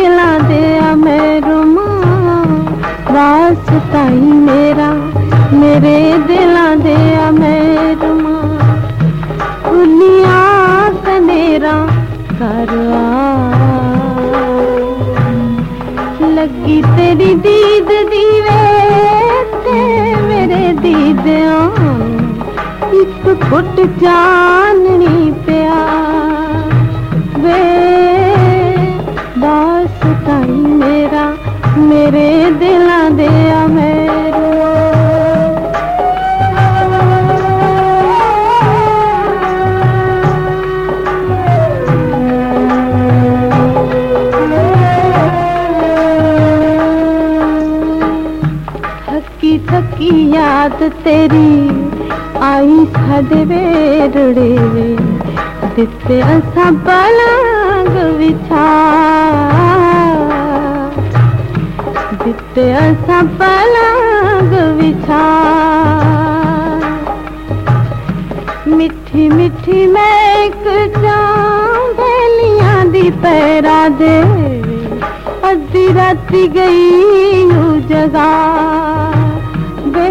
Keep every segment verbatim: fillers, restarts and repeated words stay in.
दिलां दे मैरुमा वास्ता ही मेरा मेरे दिलां दे मैरुमा खुलिया कनेरा कर आ लगी तेरी दीद दीवे ते मेरे दीदियां एक घुट जाननी पिया वे वास्ता ही मेरा मेरे दिलां दे मैरुमा थकी थकी याद तेरी आई साडे वेरड़े वे दिते असां पलंग विछा दिते असां पलंग विछा मिठी मिठी महक बेलियां दी पैरा दे अद्धी राती गई जगा वे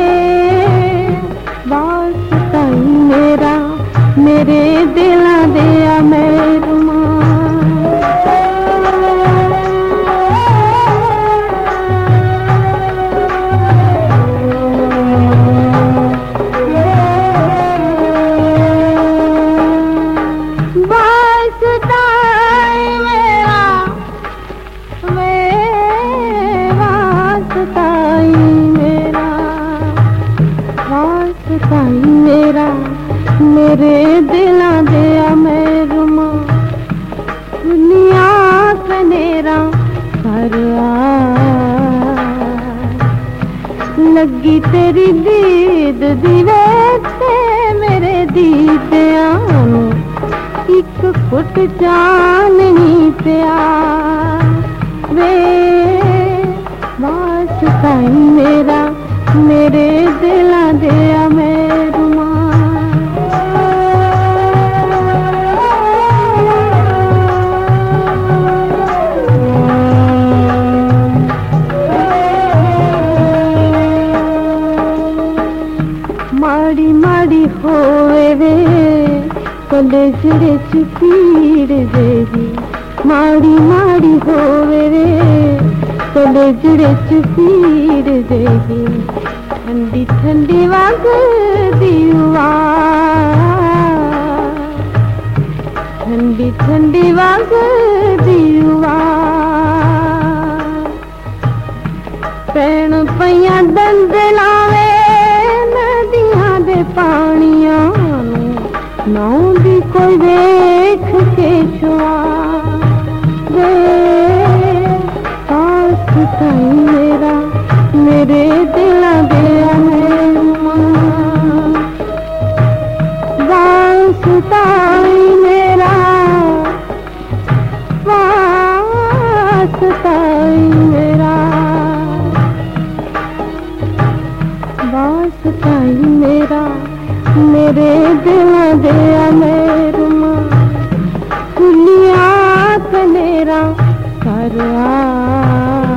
वास्ता ही मेरा मेरे दिलां दे मैरुमा वास्ता ही मेरा वे वास्ता ही मेरा वास्ता ही मेरा मेरे दिलां दे मैरुमा दुनिया कनेरा कर आ लगी तेरी दीद दीवे ते मेरे दीदियां एक घुट जाननी पिया वे वास्ता ही मेरा मेरे दिलां दे मैरुमा माड़ी माड़ी होवे वे कलेजड़े च पीड़ देवी माड़ी माड़ी होवे रे कलेजड़े च पीड़ देवी ठंडी ठंडी वगदी ठंडी ठंडी वगदी पैण पईयां दंदलावे नदियां दे पानियां नाउ दी कोई देख के छुआ वे वास्ता ही मेरा मेरे दिलां दे मैरुमा वास्ता ही मेरा वास्ता ही मेरा वास्ता ही मेरा मेरे दिलां दे मैरुमा खुलिया कनेरा कर आ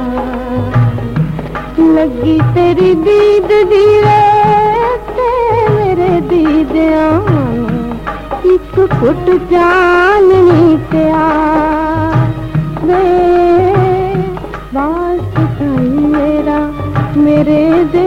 लगी तेरी दीद दीवे ते मेरे दीदियां एक घुट जाननी पिया वे वास्ता ही मेरा मेरे